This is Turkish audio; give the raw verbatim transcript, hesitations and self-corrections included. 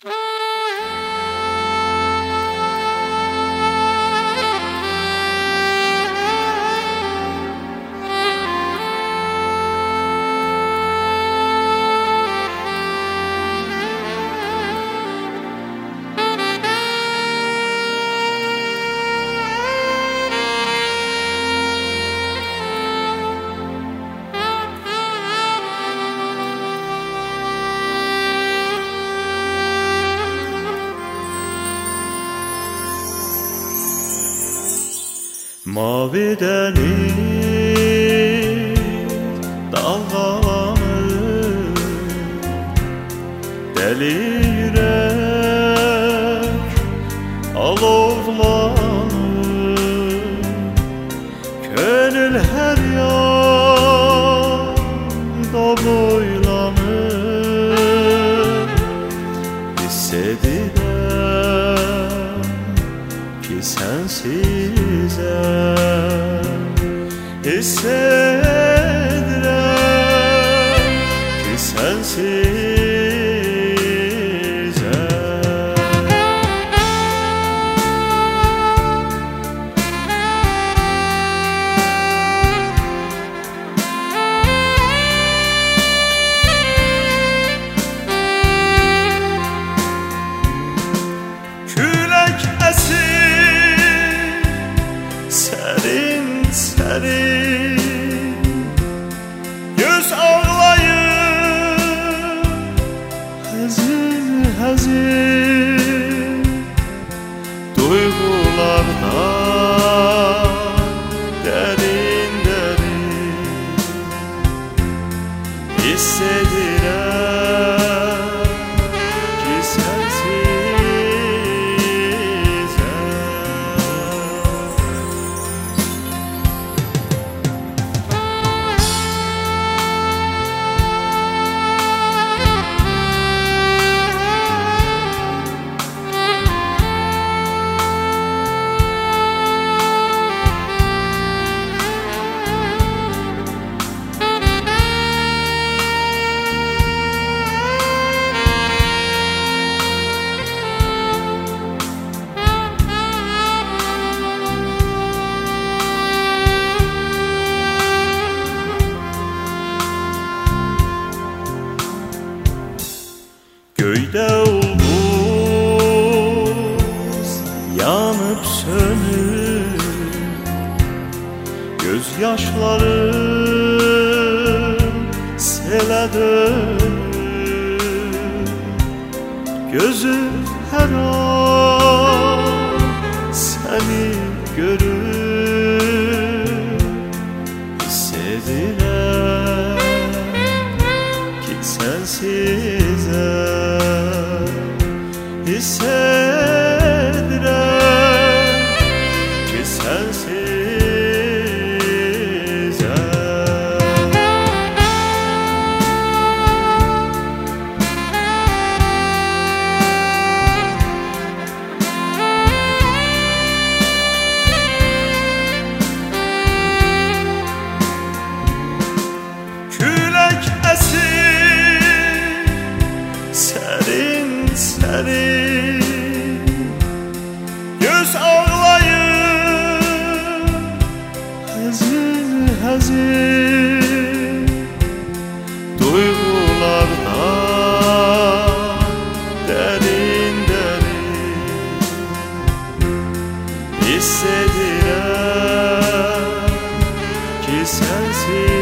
Mavi deniz dalgalanır, deli yürek alovlanır, gönül her yanda boylanır. Hissedilen ki sensizem, hissedilen ki sensizem. Külek esir, serin serin, göz ağlayır, hazin hazin, duygulardan derin derin hissedilen ki sensizem. Göyde ulduz yanıp sönür, gözyaşlarım sele dönür, gözüm her an seni görür. Hissedilen ki sensizem, hissedilen ki sensizem. Külek esir, serin serin, göz ağlayır, hazin hazin, duygulardan derin derin hissedilen ki sensin.